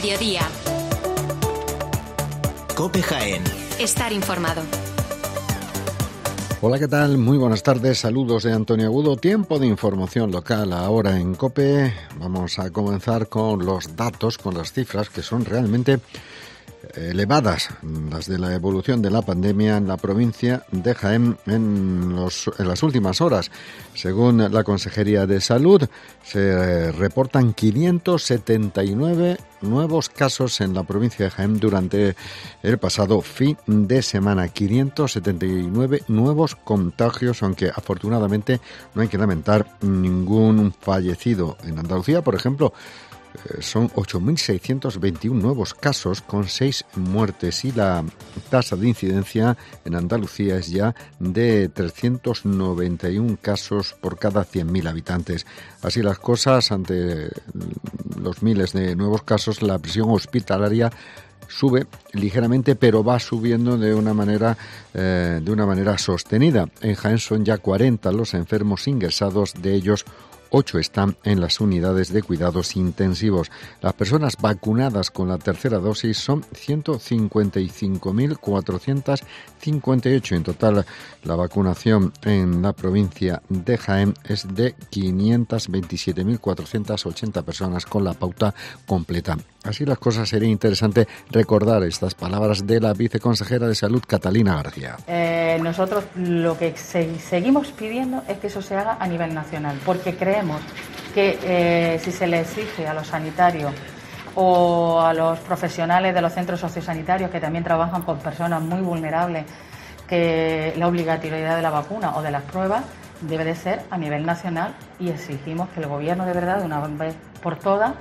mediodía. COPE Jaén. Estar informado. Hola, ¿qué tal? Muy buenas tardes. Saludos de Antonio Agudo. Tiempo de información local ahora en COPE. Vamos a comenzar con los datos, con las cifras que son realmente elevadas, las de la evolución de la pandemia en la provincia de Jaén en las últimas horas. Según la Consejería de Salud, se reportan 579 nuevos casos en la provincia de Jaén durante el pasado fin de semana. 579 nuevos contagios, aunque afortunadamente no hay que lamentar ningún fallecido. En Andalucía, por ejemplo, son 8.621 nuevos casos con 6 muertes y la tasa de incidencia en Andalucía es ya de 391 casos por cada 100.000 habitantes. Así las cosas, ante los miles de nuevos casos, la presión hospitalaria sube ligeramente, pero va subiendo de una manera sostenida. En Jaén son ya 40 los enfermos ingresados, de ellos 8 están en las unidades de cuidados intensivos. Las personas vacunadas con la tercera dosis son 155.458. En total, la vacunación en la provincia de Jaén es de 527.480 personas con la pauta completa. Así las cosas, sería interesante recordar estas palabras de la viceconsejera de Salud, Catalina García. Nosotros lo que seguimos pidiendo es que eso se haga a nivel nacional, porque creemos que si se le exige a los sanitarios o a los profesionales de los centros sociosanitarios que también trabajan con personas muy vulnerables, que la obligatoriedad de la vacuna o de las pruebas debe de ser a nivel nacional, y exigimos que el Gobierno de verdad, de una vez por todas,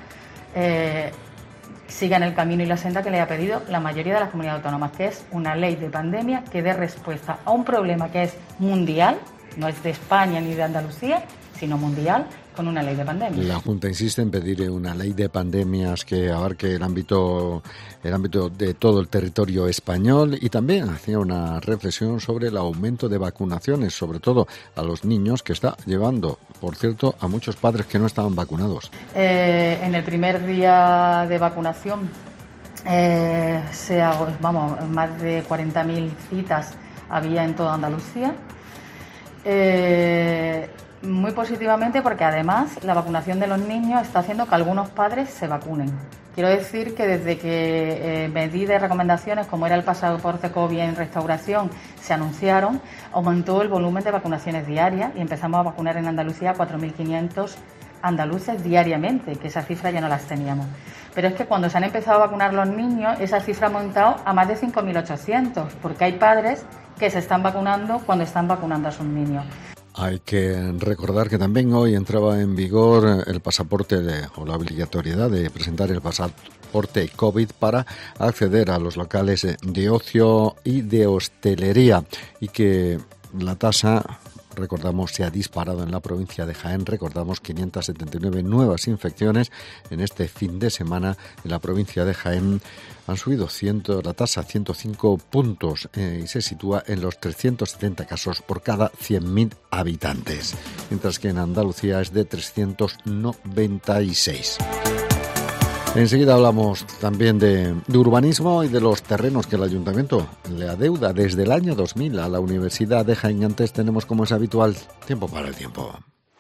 siga en el camino y la senda que le ha pedido la mayoría de las comunidades autónomas, que es una ley de pandemia que dé respuesta a un problema que es mundial, no es de España ni de Andalucía, sino mundial, con una ley de pandemia. La Junta insiste en pedir una ley de pandemias que abarque el ámbito de todo el territorio español, y también hacía una reflexión sobre el aumento de vacunaciones, sobre todo a los niños, que está llevando, por cierto, a muchos padres que no estaban vacunados. En el primer día de vacunación, más de 40.000 citas había en toda Andalucía. Muy positivamente, porque además la vacunación de los niños está haciendo que algunos padres se vacunen. Quiero decir que desde que medidas y recomendaciones como era el pasaporte COVID en restauración se anunciaron, aumentó el volumen de vacunaciones diarias y empezamos a vacunar en Andalucía a 4.500 andaluces diariamente, que esa cifra ya no las teníamos. Pero es que cuando se han empezado a vacunar los niños, esa cifra ha aumentado a más de 5.800, porque hay padres que se están vacunando cuando están vacunando a sus niños. Hay que recordar que también hoy entraba en vigor el pasaporte o la obligatoriedad de presentar el pasaporte COVID para acceder a los locales de ocio y de hostelería, y que la tasa, recordamos, se ha disparado en la provincia de Jaén. Recordamos 579 nuevas infecciones en este fin de semana en la provincia de Jaén. Han subido la tasa 105 puntos y se sitúa en los 370 casos por cada 100.000 habitantes, mientras que en Andalucía es de 396. Enseguida hablamos también de urbanismo y de los terrenos que el Ayuntamiento le adeuda desde el año 2000 a la Universidad de Jaén. Antes tenemos, como es habitual, tiempo para el tiempo.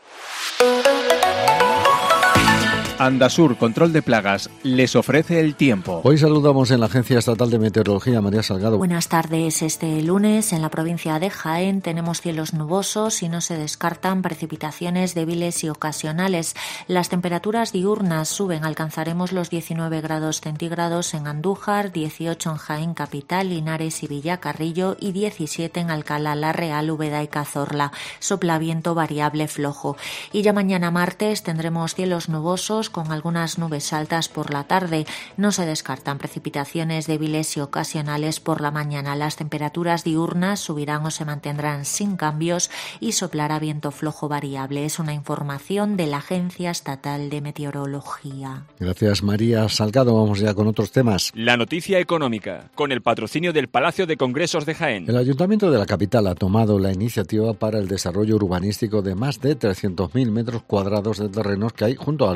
Andasur Control de Plagas les ofrece el tiempo. Hoy saludamos en la Agencia Estatal de Meteorología, María Salgado. Buenas tardes. Este lunes en la provincia de Jaén tenemos cielos nubosos y no se descartan precipitaciones débiles y ocasionales. Las temperaturas diurnas suben, alcanzaremos los 19 grados centígrados en Andújar, 18 en Jaén capital, Linares y Villacarrillo y 17 en Alcalá, La Real, Úbeda y Cazorla. Sopla viento variable flojo. Y ya mañana martes tendremos cielos nubosos con algunas nubes altas por la tarde. No se descartan precipitaciones débiles y ocasionales por la mañana. Las temperaturas diurnas subirán o se mantendrán sin cambios y soplará viento flojo variable. Es una información de la Agencia Estatal de Meteorología. Gracias, María Salgado. Vamos ya con otros temas. La noticia económica, con el patrocinio del Palacio de Congresos de Jaén. El Ayuntamiento de la capital ha tomado la iniciativa para el desarrollo urbanístico de más de 300.000 metros cuadrados de terrenos que hay junto a la universidad.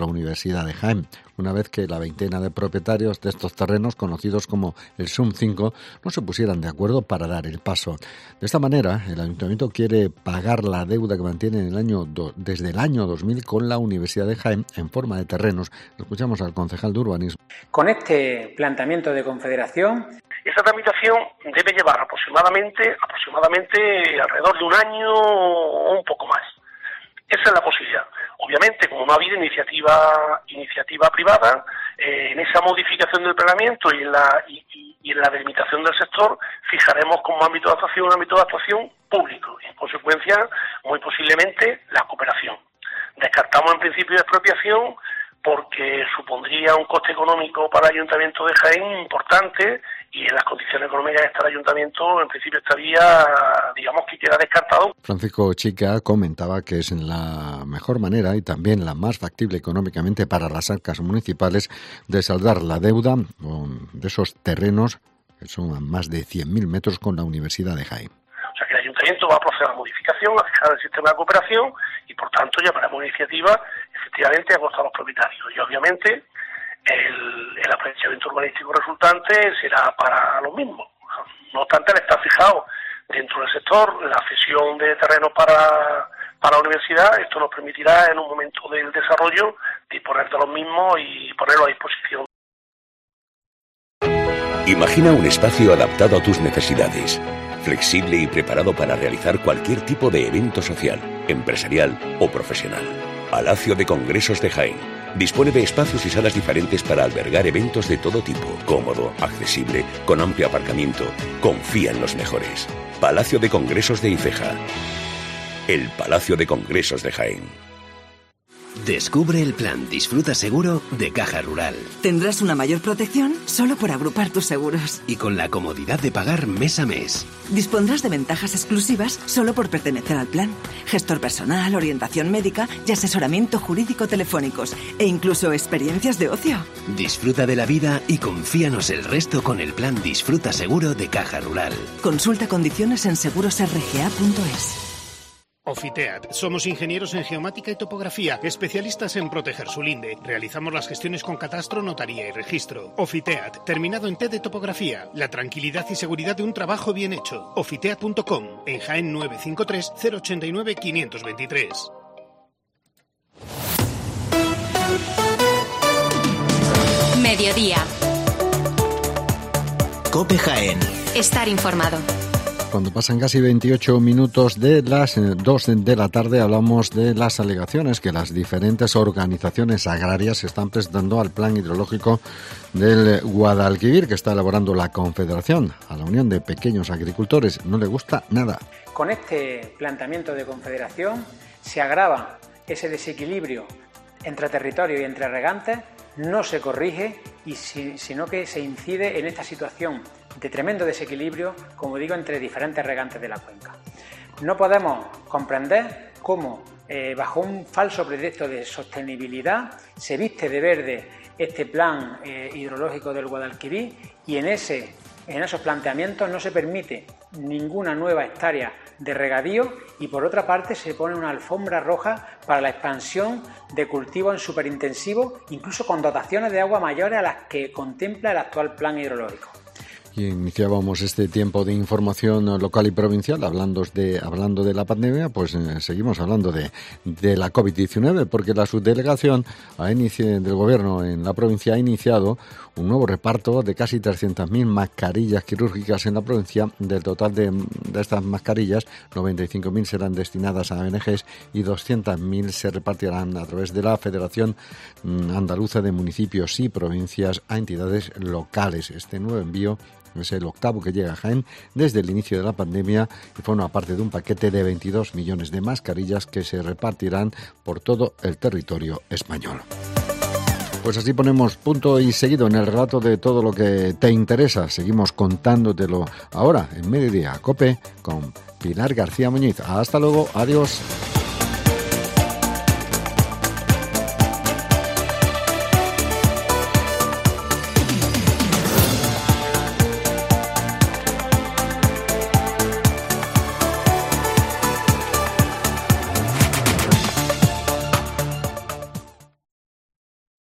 Universidad de Jaén, una vez que la veintena de propietarios de estos terrenos, conocidos como el SUM 5, no se pusieran de acuerdo para dar el paso. De esta manera, el Ayuntamiento quiere pagar la deuda que mantiene desde el año 2000 con la Universidad de Jaén en forma de terrenos. Escuchamos al concejal de Urbanismo. Con este planteamiento de confederación, esa tramitación debe llevar aproximadamente alrededor de un año o un poco más. Esa es la posibilidad. Obviamente, como no ha habido iniciativa privada, en esa modificación del planeamiento y en la delimitación del sector, fijaremos como ámbito de actuación público y, en consecuencia, muy posiblemente, la cooperación. Descartamos en principio de expropiación porque supondría un coste económico para el Ayuntamiento de Jaén importante y en las condiciones económicas que está el Ayuntamiento, en principio estaría, digamos, que queda descartado. Francisco Chica comentaba que es la mejor manera y también la más factible económicamente para las arcas municipales de saldar la deuda de esos terrenos, que son más de 100.000 metros, con la Universidad de Jaén. O sea que el Ayuntamiento va a proceder a la modificación, a fijar el sistema de cooperación y, por tanto, llamaremos iniciativa efectivamente a costa de los propietarios. Y, obviamente, el apreciamiento urbanístico resultante será para los mismos. No obstante, está fijado dentro del sector la cesión de terrenos para la universidad. Esto nos permitirá, en un momento del desarrollo, disponer de los mismos y ponerlos a disposición. Imagina un espacio adaptado a tus necesidades, flexible y preparado para realizar cualquier tipo de evento social, empresarial o profesional. Palacio de Congresos de Jaén dispone de espacios y salas diferentes para albergar eventos de todo tipo, cómodo, accesible, con amplio aparcamiento. Confía en los mejores. Palacio de Congresos de Ifeja. El Palacio de Congresos de Jaén. Descubre el plan Disfruta Seguro de Caja Rural. Tendrás una mayor protección solo por agrupar tus seguros. Y con la comodidad de pagar mes a mes. Dispondrás de ventajas exclusivas solo por pertenecer al plan. Gestor personal, orientación médica y asesoramiento jurídico telefónicos. E incluso experiencias de ocio. Disfruta de la vida y confíanos el resto con el plan Disfruta Seguro de Caja Rural. Consulta condiciones en segurosrga.es. Ofiteat. Somos ingenieros en geomática y topografía, especialistas en proteger su linde. Realizamos las gestiones con catastro, notaría y registro. Ofiteat, terminado en T de topografía. La tranquilidad y seguridad de un trabajo bien hecho. Ofiteat.com. En Jaén 953 089 523. Mediodía. COPE Jaén. Estar informado. Cuando pasan casi 28 minutos de las 2 de la tarde, hablamos de las alegaciones que las diferentes organizaciones agrarias están presentando al plan hidrológico del Guadalquivir, que está elaborando la Confederación. A la Unión de Pequeños Agricultores no le gusta nada. Con este planteamiento de confederación se agrava ese desequilibrio entre territorio y entre regantes, no se corrige, sino que se incide en esta situación de tremendo desequilibrio, como digo, entre diferentes regantes de la cuenca. No podemos comprender cómo, bajo un falso pretexto de sostenibilidad, se viste de verde este plan hidrológico del Guadalquivir y en esos planteamientos no se permite ninguna nueva hectárea de regadío y, por otra parte, se pone una alfombra roja para la expansión de cultivos en superintensivo, incluso con dotaciones de agua mayores a las que contempla el actual plan hidrológico. Y iniciábamos este tiempo de información local y provincial hablando de la pandemia, pues seguimos hablando de la COVID-19, porque la subdelegación del Gobierno en la provincia ha iniciado un nuevo reparto de casi 300.000 mascarillas quirúrgicas en la provincia. Del total de estas mascarillas, 95.000 serán destinadas a ONGs y 200.000 se repartirán a través de la Federación Andaluza de Municipios y Provincias a entidades locales. Este nuevo envío es el octavo que llega a Jaén desde el inicio de la pandemia y forma parte de un paquete de 22 millones de mascarillas que se repartirán por todo el territorio español. Pues así ponemos punto y seguido en el relato de todo lo que te interesa. Seguimos contándotelo ahora en Mediodía COPE con Pilar García Muñiz. Hasta luego, adiós.